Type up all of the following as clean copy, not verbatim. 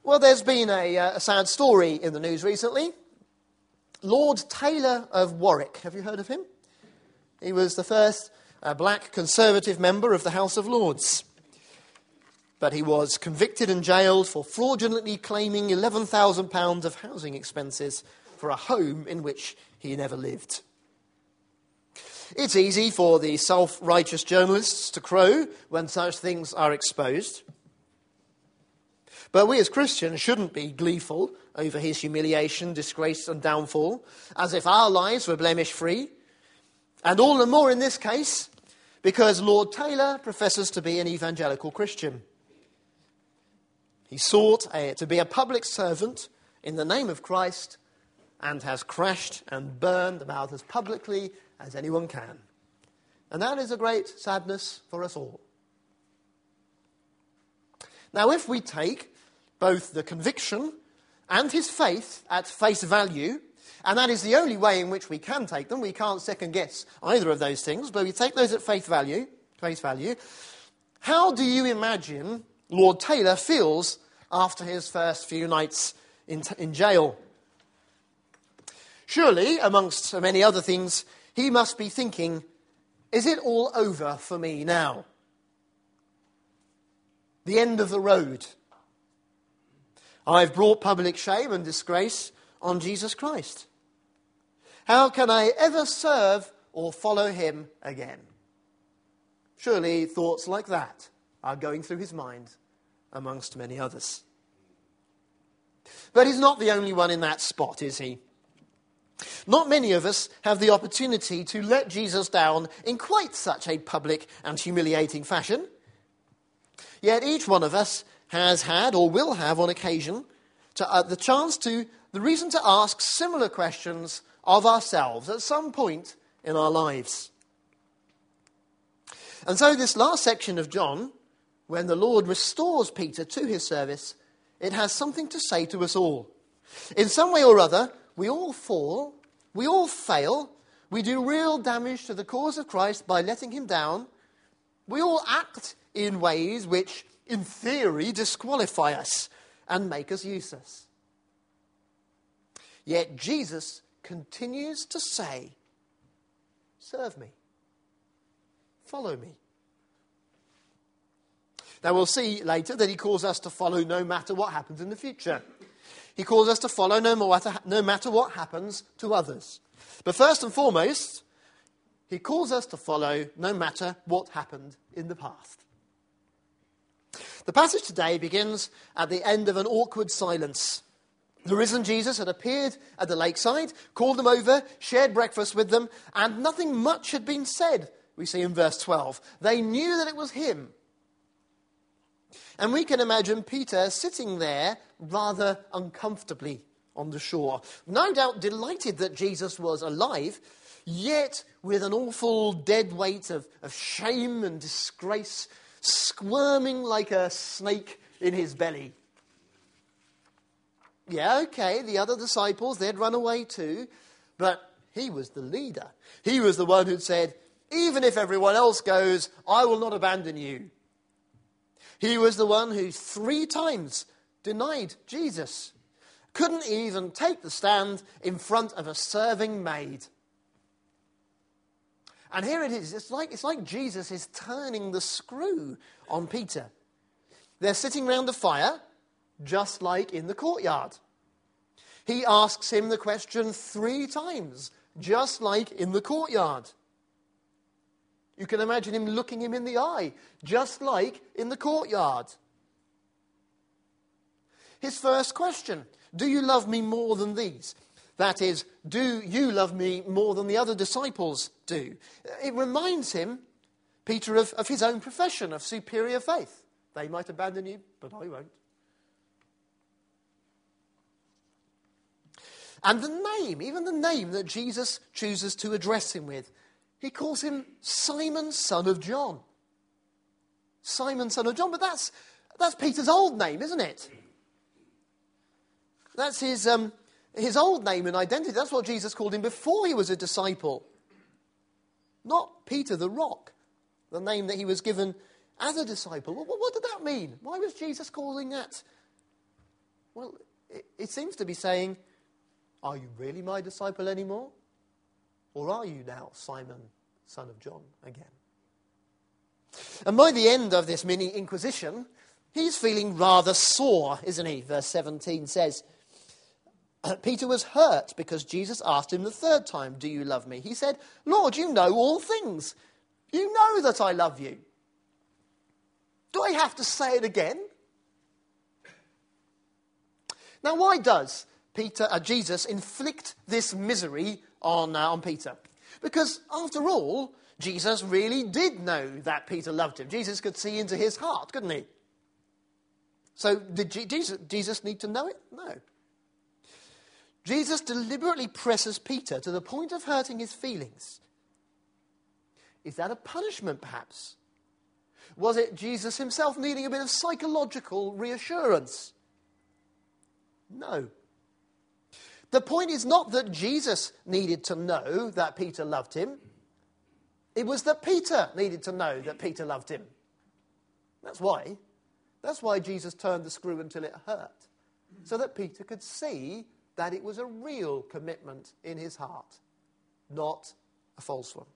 Well, there's been a sad story in the news recently. Lord Taylor of Warwick. Have you heard of him? He was the first black Conservative member of the House of Lords. But he was convicted and jailed for fraudulently claiming £11,000 of housing expenses for a home in which he never lived. It's easy for the self-righteous journalists to crow when such things are exposed. But we as Christians shouldn't be gleeful over his humiliation, disgrace and downfall, as if our lives were blemish-free. And all the more in this case, because Lord Taylor professes to be an evangelical Christian. He sought to be a public servant in the name of Christ and has crashed and burned about as publicly as anyone can. And that is a great sadness for us all. Now, if we take both the conviction and his faith at face value, and that is the only way in which we can take them, we can't second guess either of those things, but we take those at face value, how do you imagine Lord Taylor feels after his first few nights in jail? Surely, amongst many other things, he must be thinking, is it all over for me now? The end of the road. I've brought public shame and disgrace on Jesus Christ. How can I ever serve or follow him again? Surely thoughts like that are going through his mind, amongst many others. But he's not the only one in that spot, is he? Not many of us have the opportunity to let Jesus down in quite such a public and humiliating fashion. Yet each one of us has had or will have on occasion the reason to ask similar questions of ourselves at some point in our lives. And so this last section of John, when the Lord restores Peter to his service, it has something to say to us all. In some way or other, we all fall, we all fail, we do real damage to the cause of Christ by letting him down. We all act in ways which, in theory, disqualify us and make us useless. Yet Jesus continues to say, serve me, follow me. Now we'll see later that he calls us to follow no matter what happens in the future. He calls us to follow no matter what happens to others. But first and foremost, he calls us to follow no matter what happened in the past. The passage today begins at the end of an awkward silence. The risen Jesus had appeared at the lakeside, called them over, shared breakfast with them, and nothing much had been said, we see in verse 12. They knew that it was him. And we can imagine Peter sitting there rather uncomfortably on the shore, no doubt delighted that Jesus was alive, yet with an awful dead weight of shame and disgrace squirming like a snake in his belly. Yeah, okay, the other disciples, they'd run away too, but he was the leader. He was the one who'd said, even if everyone else goes, I will not abandon you. He was the one who 3 times denied Jesus. Couldn't even take the stand in front of a serving maid. And here it is. It's like Jesus is turning the screw on Peter. They're sitting round a fire, just like in the courtyard. He asks him the question 3 times, just like in the courtyard. You can imagine him looking him in the eye, just like in the courtyard. His first question, do you love me more than these? That is, do you love me more than the other disciples do? It reminds him, Peter, of his own profession of superior faith. They might abandon you, but I won't. And the name, even the name that Jesus chooses to address him with, he calls him Simon, son of John. Simon, son of John, but that's Peter's old name, isn't it? That's his old name and identity. That's what Jesus called him before he was a disciple. Not Peter the Rock, the name that he was given as a disciple. What did that mean? Why was Jesus calling that Well, it seems to be saying, are you really my disciple anymore? Or are you now Simon, son of John, again? And by the end of this mini inquisition, he's feeling rather sore, isn't he? Verse 17 says, Peter was hurt because Jesus asked him the third time, do you love me? He said, Lord, you know all things. You know that I love you. Do I have to say it again? Now, why does Jesus inflict this misery on Peter? Because, after all, Jesus really did know that Peter loved him. Jesus could see into his heart, couldn't he? So, did Jesus need to know it? No. Jesus deliberately presses Peter to the point of hurting his feelings. Is that a punishment, perhaps? Was it Jesus himself needing a bit of psychological reassurance? No. The point is not that Jesus needed to know that Peter loved him. It was that Peter needed to know that Peter loved him. That's why. That's why Jesus turned the screw until it hurt. So that Peter could see that it was a real commitment in his heart, not a false one.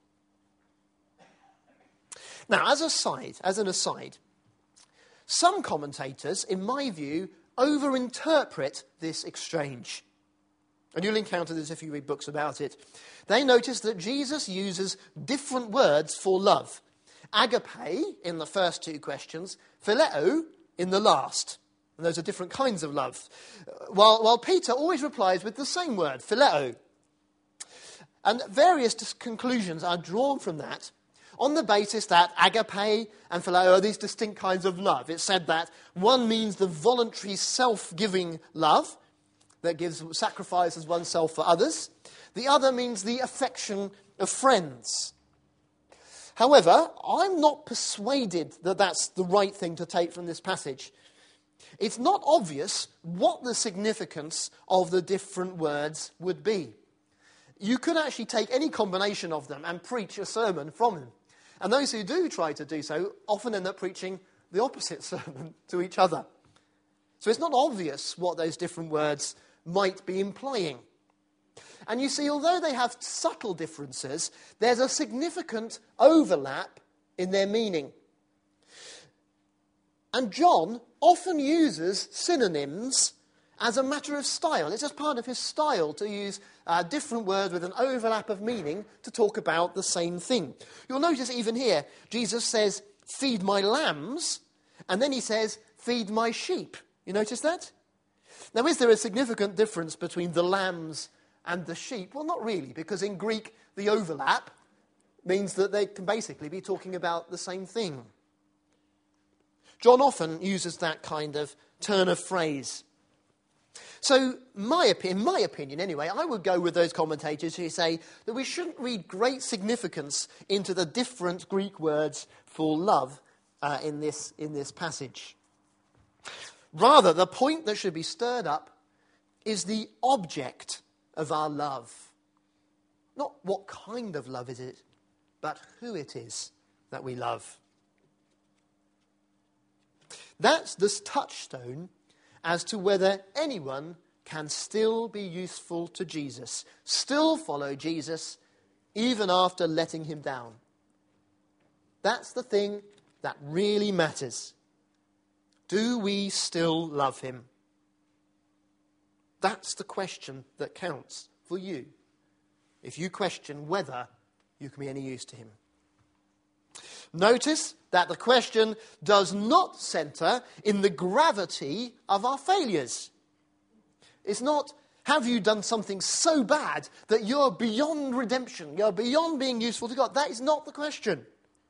Now, as an aside, some commentators, in my view, overinterpret this exchange. And you'll encounter this if you read books about it. They notice that Jesus uses different words for love. Agape in the first two questions, phileo in the last. And those are different kinds of love. While Peter always replies with the same word, phileo. And various conclusions are drawn from that on the basis that agape and phileo are these distinct kinds of love. It's said that one means the voluntary self-giving love that sacrifices oneself for others. The other means the affection of friends. However, I'm not persuaded that that's the right thing to take from this passage. It's not obvious what the significance of the different words would be. You could actually take any combination of them and preach a sermon from them. And those who do try to do so often end up preaching the opposite sermon to each other. So it's not obvious what those different words might be implying. And you see, although they have subtle differences, there's a significant overlap in their meaning. And John often uses synonyms as a matter of style. It's just part of his style to use different words with an overlap of meaning to talk about the same thing. You'll notice even here, Jesus says, feed my lambs, and then he says, feed my sheep. You notice that? Now, is there a significant difference between the lambs and the sheep? Well, not really, because in Greek, the overlap means that they can basically be talking about the same thing. John often uses that kind of turn of phrase. So, in my opinion anyway, I would go with those commentators who say that we shouldn't read great significance into the different Greek words for love in this passage. Rather, the point that should be stirred up is the object of our love. Not what kind of love is it, but who it is that we love. That's this touchstone as to whether anyone can still be useful to Jesus, still follow Jesus, even after letting him down. That's the thing that really matters. Do we still love him? That's the question that counts for you, if you question whether you can be any use to him. Notice that the question does not centre in the gravity of our failures. It's not, have you done something so bad that you're beyond redemption, you're beyond being useful to God? That is not the question.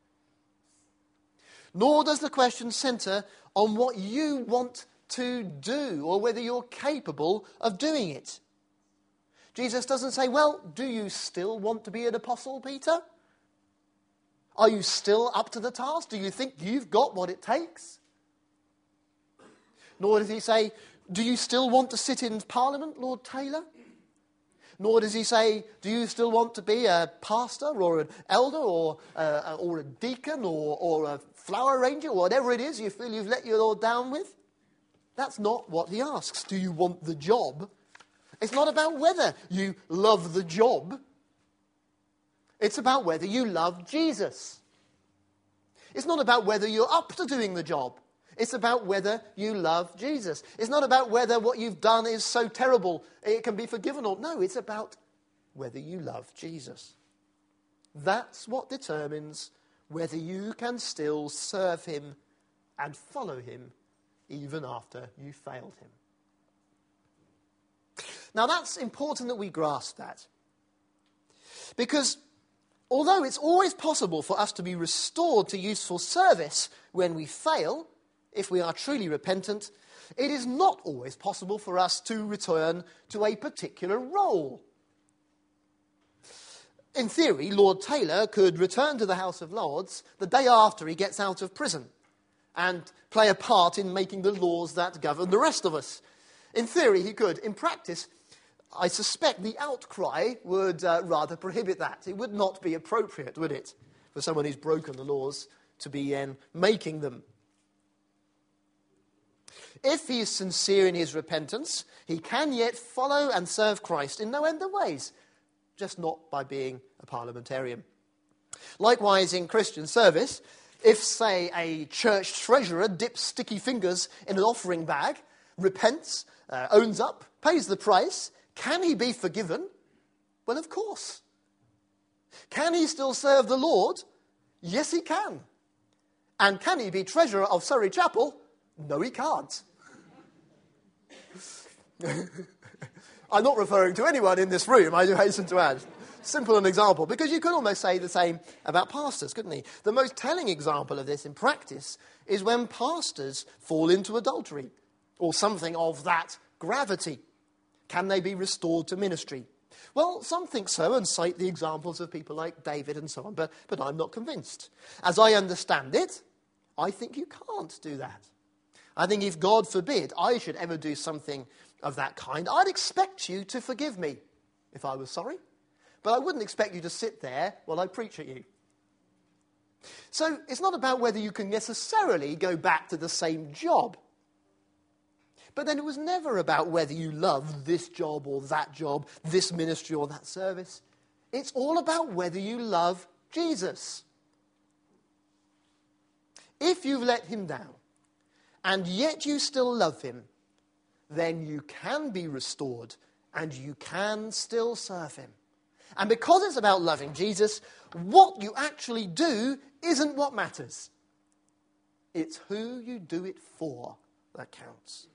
Nor does the question centre on what you want to do or whether you're capable of doing it. Jesus doesn't say, well, do you still want to be an apostle, Peter? Are you still up to the task? Do you think you've got what it takes? Nor does he say, do you still want to sit in Parliament, Lord Taylor? Nor does he say, do you still want to be a pastor or an elder or a deacon or a flower arranger, or whatever it is you feel you've let your Lord down with? That's not what he asks. Do you want the job? It's not about whether you love the job. It's about whether you love Jesus. It's not about whether you're up to doing the job. It's about whether you love Jesus. It's not about whether what you've done is so terrible it can be forgiven or... No, it's about whether you love Jesus. That's what determines whether you can still serve him and follow him even after you failed him. Now, that's important that we grasp that. Because although it's always possible for us to be restored to useful service when we fail, if we are truly repentant, it is not always possible for us to return to a particular role. In theory, Lord Taylor could return to the House of Lords the day after he gets out of prison and play a part in making the laws that govern the rest of us. In theory, he could. In practice, I suspect the outcry would rather prohibit that. It would not be appropriate, would it, for someone who's broken the laws to be making them. If he is sincere in his repentance, he can yet follow and serve Christ in no end of ways, just not by being a parliamentarian. Likewise, in Christian service, if, say, a church treasurer dips sticky fingers in an offering bag, repents, owns up, pays the price, can he be forgiven? Well, of course. Can he still serve the Lord? Yes, he can. And can he be treasurer of Surrey Chapel? No, he can't. I'm not referring to anyone in this room, I do hasten to add. Simple an example, because you could almost say the same about pastors, couldn't you? The most telling example of this in practice is when pastors fall into adultery, or something of that gravity. Can they be restored to ministry? Well, some think so and cite the examples of people like David and so on, but I'm not convinced. As I understand it, I think you can't do that. I think if, God forbid, I should ever do something of that kind, I'd expect you to forgive me if I was sorry. But I wouldn't expect you to sit there while I preach at you. So it's not about whether you can necessarily go back to the same job. But then it was never about whether you love this job or that job, this ministry or that service. It's all about whether you love Jesus. If you've let him down, and yet you still love him, then you can be restored and you can still serve him. And because it's about loving Jesus, what you actually do isn't what matters. It's who you do it for that counts.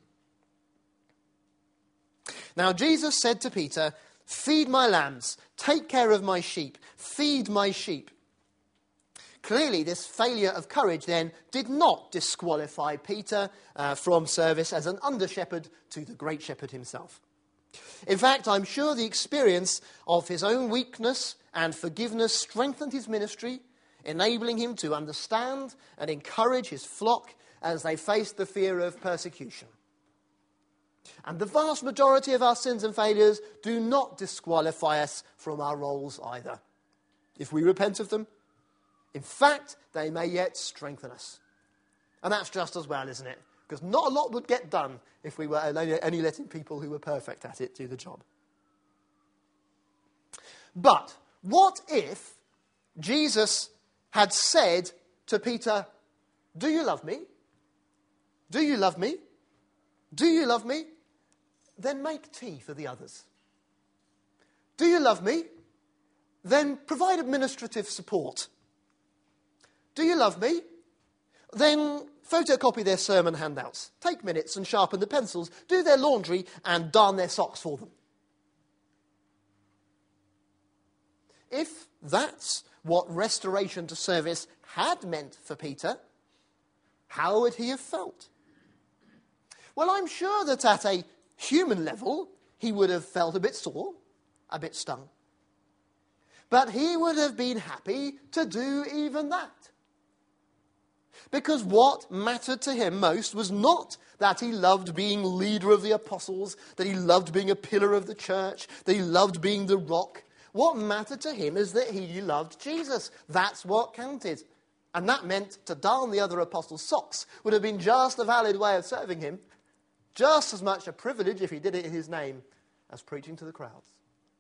Now, Jesus said to Peter, "Feed my lambs, take care of my sheep, feed my sheep." Clearly, this failure of courage then did not disqualify Peter from service as an under-shepherd to the great shepherd himself. In fact, I'm sure the experience of his own weakness and forgiveness strengthened his ministry, enabling him to understand and encourage his flock as they faced the fear of persecution. And the vast majority of our sins and failures do not disqualify us from our roles either. If we repent of them, in fact, they may yet strengthen us. And that's just as well, isn't it? Because not a lot would get done if we were only letting people who were perfect at it do the job. But what if Jesus had said to Peter, "Do you love me? Do you love me? Do you love me? Then make tea for the others. Do you love me? Then provide administrative support. Do you love me? Then photocopy their sermon handouts, take minutes and sharpen the pencils, do their laundry and darn their socks for them." If that's what restoration to service had meant for Peter, how would he have felt? Well, I'm sure that at a human level, he would have felt a bit sore, a bit stung. But he would have been happy to do even that. Because what mattered to him most was not that he loved being leader of the apostles, that he loved being a pillar of the church, that he loved being the rock. What mattered to him is that he loved Jesus. That's what counted. And that meant to darn the other apostles' socks would have been just a valid way of serving him, Just as much a privilege if he did it in his name as preaching to the crowds.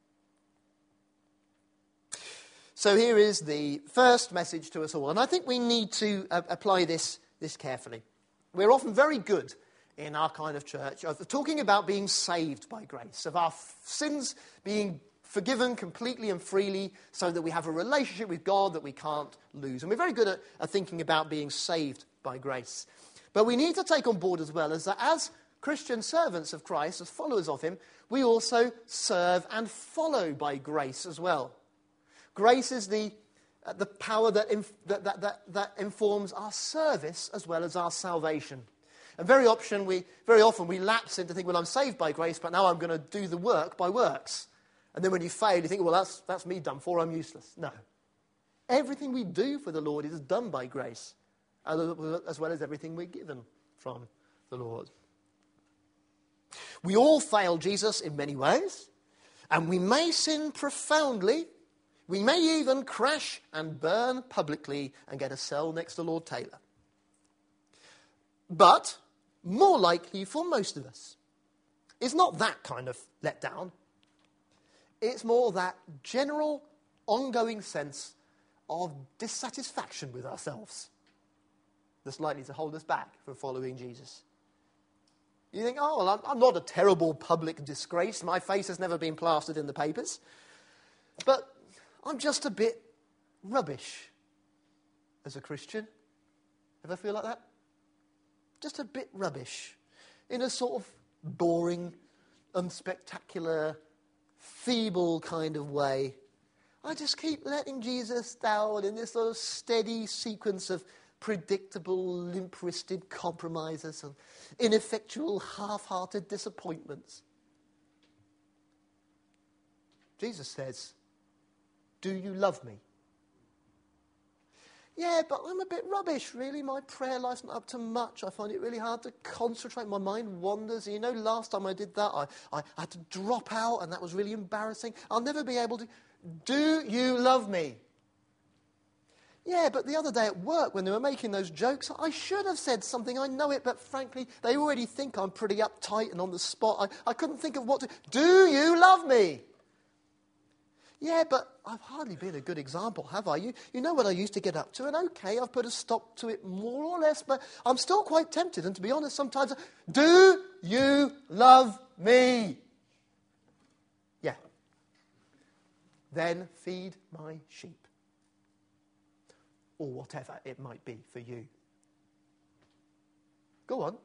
So here is the first message to us all. And I think we need to apply this carefully. We're often very good in our kind of church of talking about being saved by grace, of our sins being forgiven completely and freely so that we have a relationship with God that we can't lose. And we're very good at thinking about being saved by grace. But we need to take on board as well as Christian servants of Christ, as followers of him, we also serve and follow by grace as well. Grace is the power that informs our service as well as our salvation. And very often we lapse into thinking, well, I'm saved by grace, but now I'm going to do the work by works. And then when you fail, you think, well, that's me done for, I'm useless. No. Everything we do for the Lord is done by grace, as well as everything we're given from the Lord. We all fail Jesus in many ways, and we may sin profoundly. We may even crash and burn publicly and get a cell next to Lord Taylor. But more likely for most of us is not that kind of letdown. It's more that general, ongoing sense of dissatisfaction with ourselves that's likely to hold us back from following Jesus. You think, oh, well, I'm not a terrible public disgrace. My face has never been plastered in the papers. But I'm just a bit rubbish as a Christian. Ever feel like that? Just a bit rubbish. In a sort of boring, unspectacular, feeble kind of way. I just keep letting Jesus down in this sort of steady sequence of predictable, limp-wristed compromises and ineffectual, half-hearted disappointments. Jesus says, do you love me? Yeah, but I'm a bit rubbish, really. My prayer life's not up to much. I find it really hard to concentrate. My mind wanders. You know, last time I did that, I had to drop out, and that was really embarrassing. I'll never be able to. Do you love me? Yeah, but the other day at work, when they were making those jokes, I should have said something. I know it, but frankly, they already think I'm pretty uptight and on the spot. I couldn't think of what to... Do you love me? Yeah, but I've hardly been a good example, have I? You know what I used to get up to, and okay, I've put a stop to it more or less, but I'm still quite tempted, and to be honest, sometimes... Do you love me? Yeah. Then feed my sheep. Or whatever it might be for you. Go on.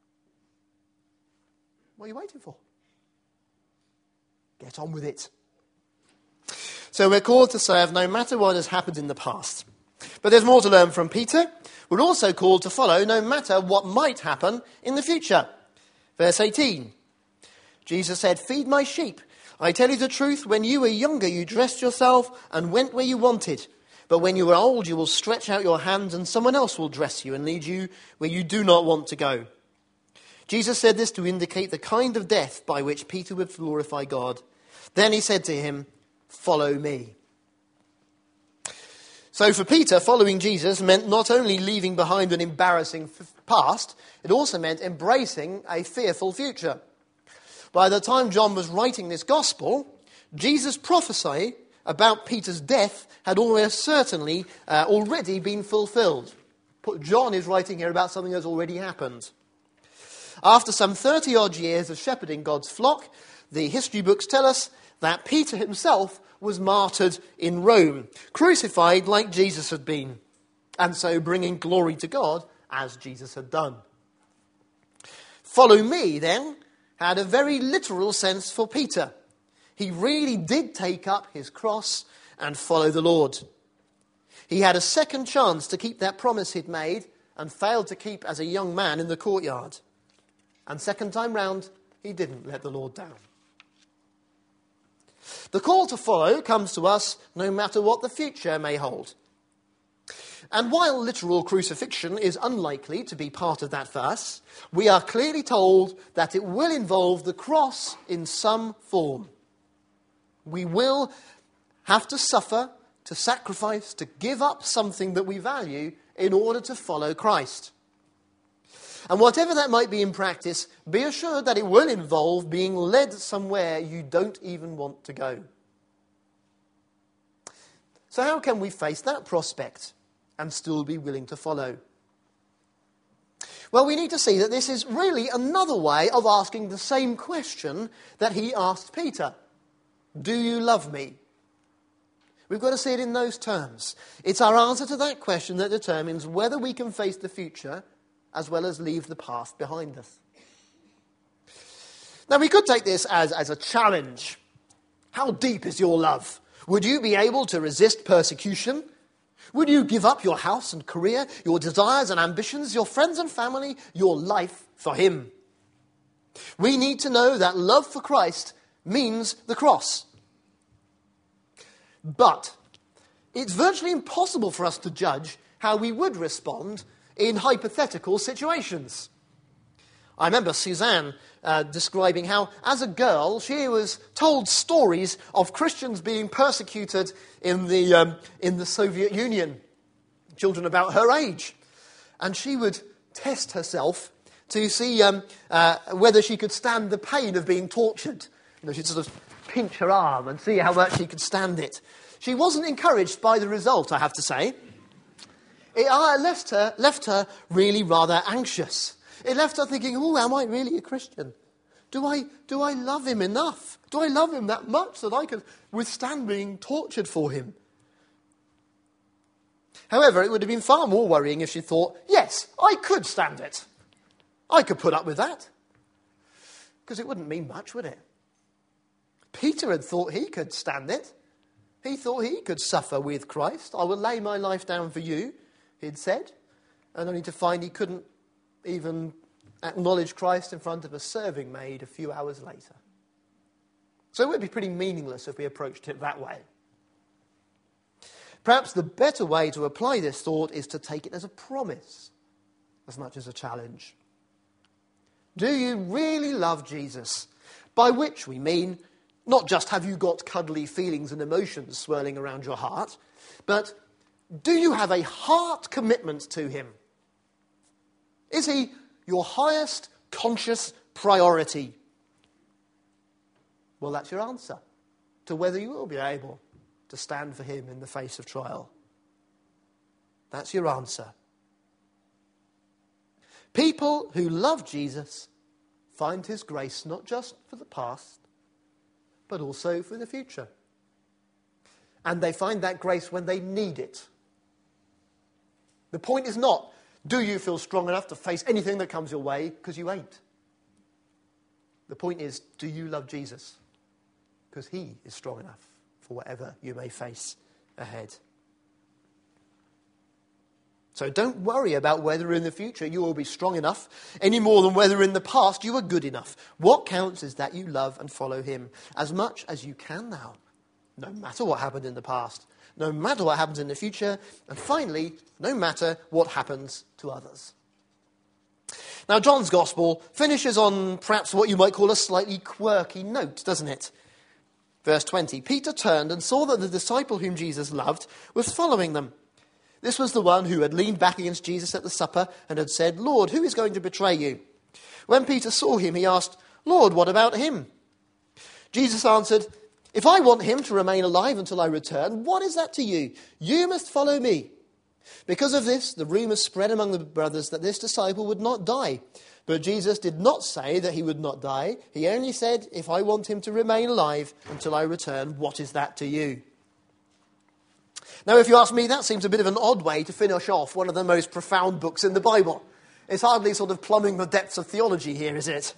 What are you waiting for? Get on with it. So we're called to serve no matter what has happened in the past. But there's more to learn from Peter. We're also called to follow no matter what might happen in the future. Verse 18. Jesus said, feed my sheep. I tell you the truth, when you were younger, you dressed yourself and went where you wanted. But when you are old, you will stretch out your hands and someone else will dress you and lead you where you do not want to go. Jesus said this to indicate the kind of death by which Peter would glorify God. Then he said to him, follow me. So for Peter, following Jesus meant not only leaving behind an embarrassing past, it also meant embracing a fearful future. By the time John was writing this gospel, Jesus' prophecy about Peter's death had almost certainly already been fulfilled. John is writing here about something that's already happened. After some 30-odd years of shepherding God's flock, the history books tell us that Peter himself was martyred in Rome, crucified like Jesus had been, and so bringing glory to God as Jesus had done. Follow me, then, had a very literal sense for Peter. He really did take up his cross and follow the Lord. He had a second chance to keep that promise he'd made and failed to keep as a young man in the courtyard. And second time round, he didn't let the Lord down. The call to follow comes to us no matter what the future may hold. And while literal crucifixion is unlikely to be part of that verse, we are clearly told that it will involve the cross in some form. We will have to suffer, to sacrifice, to give up something that we value in order to follow Christ. And whatever that might be in practice, be assured that it will involve being led somewhere you don't even want to go. So how can we face that prospect and still be willing to follow? Well, we need to see that this is really another way of asking the same question that he asked Peter. Do you love me? We've got to see it in those terms. It's our answer to that question that determines whether we can face the future as well as leave the past behind us. Now, we could take this as a challenge. How deep is your love? Would you be able to resist persecution? Would you give up your house and career, your desires and ambitions, your friends and family, your life for him? We need to know that love for Christ means the cross. But it's virtually impossible for us to judge how we would respond in hypothetical situations. I remember Suzanne describing how, as a girl, she was told stories of Christians being persecuted in the Soviet Union, children about her age. And she would test herself to see whether she could stand the pain of being tortured. She'd sort of pinch her arm and see how much she could stand it. She wasn't encouraged by the result, I have to say. It left her really rather anxious. It left her thinking, am I really a Christian? Do I love him enough? Do I love him that much that I can withstand being tortured for him? However, it would have been far more worrying if she thought, yes, I could stand it. I could put up with that. Because it wouldn't mean much, would it? Peter had thought he could stand it. He thought he could suffer with Christ. I will lay my life down for you, he'd said. And only to find he couldn't even acknowledge Christ in front of a serving maid a few hours later. So it would be pretty meaningless if we approached it that way. Perhaps the better way to apply this thought is to take it as a promise, as much as a challenge. Do you really love Jesus? By which we mean, not just have you got cuddly feelings and emotions swirling around your heart, but do you have a heart commitment to him? Is he your highest conscious priority? Well, that's your answer to whether you will be able to stand for him in the face of trial. That's your answer. People who love Jesus find his grace not just for the past, but also for the future. And they find that grace when they need it. The point is not, do you feel strong enough to face anything that comes your way? Because you ain't. The point is, do you love Jesus? Because he is strong enough for whatever you may face ahead. So don't worry about whether in the future you will be strong enough any more than whether in the past you were good enough. What counts is that you love and follow him as much as you can now, no matter what happened in the past, no matter what happens in the future, and finally, no matter what happens to others. Now, John's Gospel finishes on perhaps what you might call a slightly quirky note, doesn't it? Verse 20, Peter turned and saw that the disciple whom Jesus loved was following them. This was the one who had leaned back against Jesus at the supper and had said, Lord, who is going to betray you? When Peter saw him, he asked, Lord, what about him? Jesus answered, if I want him to remain alive until I return, what is that to you? You must follow me. Because of this, the rumor spread among the brothers that this disciple would not die. But Jesus did not say that he would not die. He only said, if I want him to remain alive until I return, what is that to you? Now, if you ask me, that seems a bit of an odd way to finish off one of the most profound books in the Bible. It's hardly sort of plumbing the depths of theology here, is it?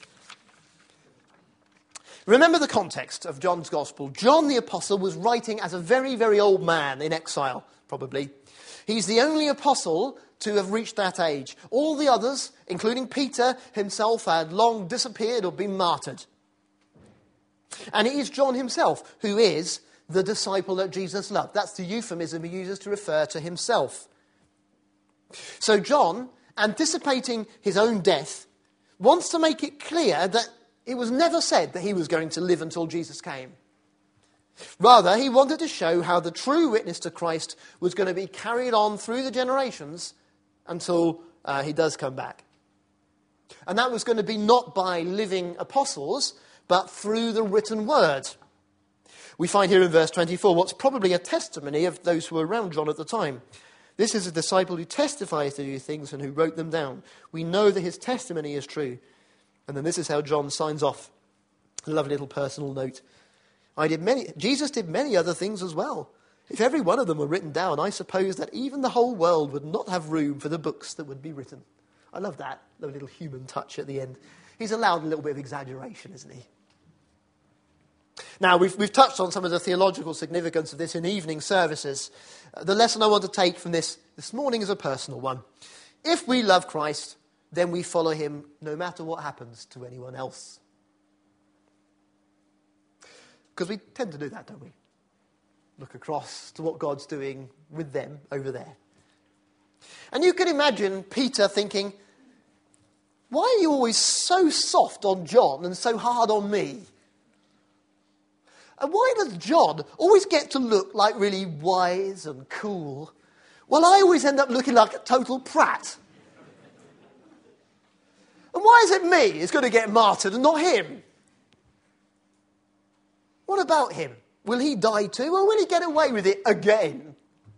Remember the context of John's Gospel. John the Apostle was writing as a very, very old man in exile, probably. He's the only apostle to have reached that age. All the others, including Peter himself, had long disappeared or been martyred. And it is John himself who is the disciple that Jesus loved. That's the euphemism he uses to refer to himself. So John, anticipating his own death, wants to make it clear that it was never said that he was going to live until Jesus came. Rather, he wanted to show how the true witness to Christ was going to be carried on through the generations until he does come back. And that was going to be not by living apostles, but through the written word. We find here in verse 24 what's probably a testimony of those who were around John at the time. This is a disciple who testifies to these things and who wrote them down. We know that his testimony is true. And then this is how John signs off. A lovely little personal note. Jesus did many other things as well. If every one of them were written down, I suppose that even the whole world would not have room for the books that would be written. I love that, the little human touch at the end. He's allowed a little bit of exaggeration, isn't he? Now, we've touched on some of the theological significance of this in evening services. The lesson I want to take from this morning is a personal one. If we love Christ, then we follow him no matter what happens to anyone else. Because we tend to do that, don't we? Look across to what God's doing with them over there. And you can imagine Peter thinking, why are you always so soft on John and so hard on me? And why does John always get to look like really wise and cool, while I always end up looking like a total prat? And why is it me who's going to get martyred and not him? What about him? Will he die too, or will he get away with it again?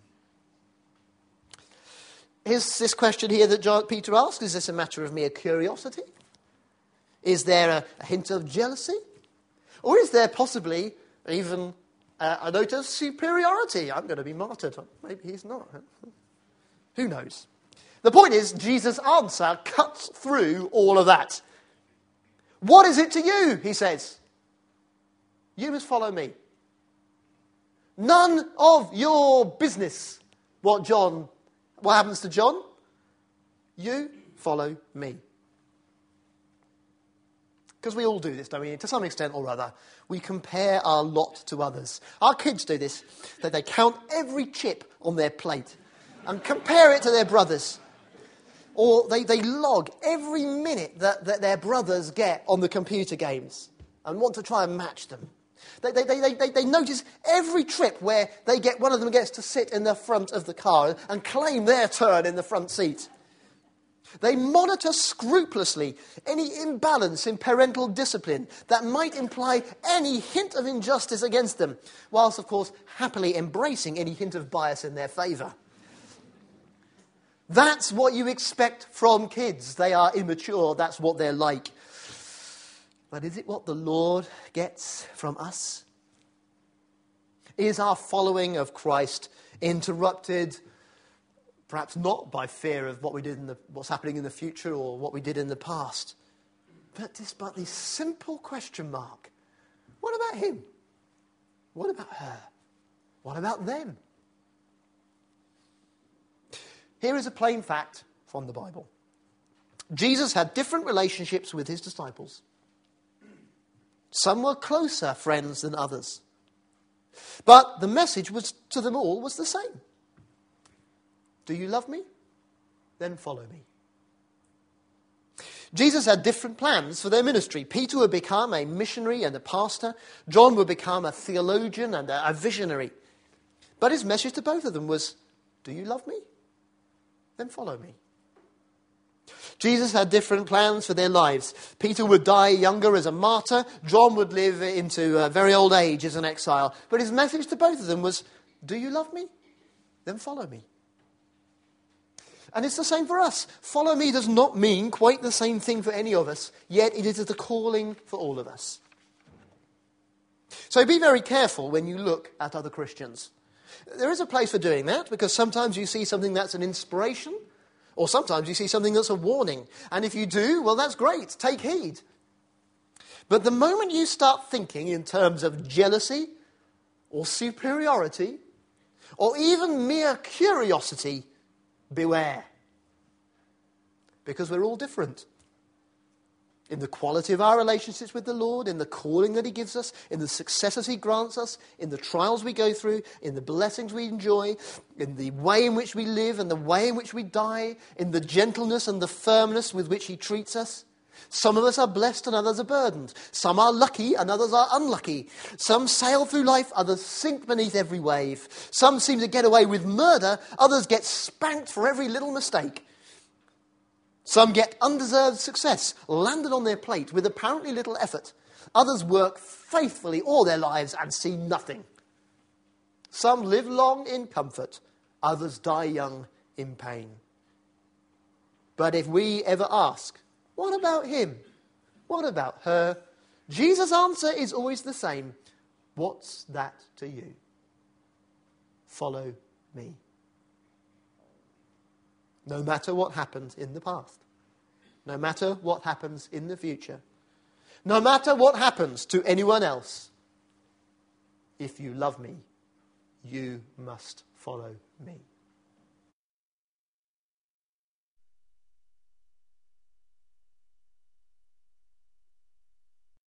Here's this question here that Peter asks. Is this a matter of mere curiosity? Is there a hint of jealousy? Or is there possibly even a note of superiority? I'm going to be martyred. Maybe he's not. Who knows? The point is, Jesus' answer cuts through all of that. What is it to you, he says? You must follow me. None of your business what happens to John. You follow me. Because we all do this, don't we? To some extent or other. We compare our lot to others. Our kids do this. That they count every chip on their plate and compare it to their brothers. Or they log every minute that their brothers get on the computer games and want to try and match them. They notice every trip where one of them gets to sit in the front of the car and claim their turn in the front seat. They monitor scrupulously any imbalance in parental discipline that might imply any hint of injustice against them, whilst, of course, happily embracing any hint of bias in their favour. That's what you expect from kids. They are immature. That's what they're like. But is it what the Lord gets from us? Is our following of Christ interrupted, perhaps not by fear of what we did what's happening in the future or what we did in the past, but this simple question mark? What about him? What about her? What about them? Here is a plain fact from the Bible. Jesus had different relationships with his disciples. Some were closer friends than others. But the message to them all was the same. Do you love me? Then follow me. Jesus had different plans for their ministry. Peter would become a missionary and a pastor. John would become a theologian and a visionary. But his message to both of them was, do you love me? Then follow me. Jesus had different plans for their lives. Peter would die younger as a martyr. John would live into a very old age as an exile. But his message to both of them was, do you love me? Then follow me. And it's the same for us. Follow me does not mean quite the same thing for any of us, yet it is the calling for all of us. So be very careful when you look at other Christians. There is a place for doing that, because sometimes you see something that's an inspiration, or sometimes you see something that's a warning. And if you do, well, that's great. Take heed. But the moment you start thinking in terms of jealousy or superiority or even mere curiosity, beware. Because we're all different. In the quality of our relationships with the Lord, in the calling that he gives us, in the successes he grants us, in the trials we go through, in the blessings we enjoy, in the way in which we live and the way in which we die, in the gentleness and the firmness with which he treats us. Some of us are blessed and others are burdened. Some are lucky and others are unlucky. Some sail through life, others sink beneath every wave. Some seem to get away with murder, others get spanked for every little mistake. Some get undeserved success landed on their plate with apparently little effort. Others work faithfully all their lives and see nothing. Some live long in comfort. Others die young in pain. But if we ever ask, what about him? What about her? Jesus' answer is always the same. What's that to you? Follow me. No matter what happens in the past. No matter what happens in the future. No matter what happens to anyone else. If you love me, you must follow me.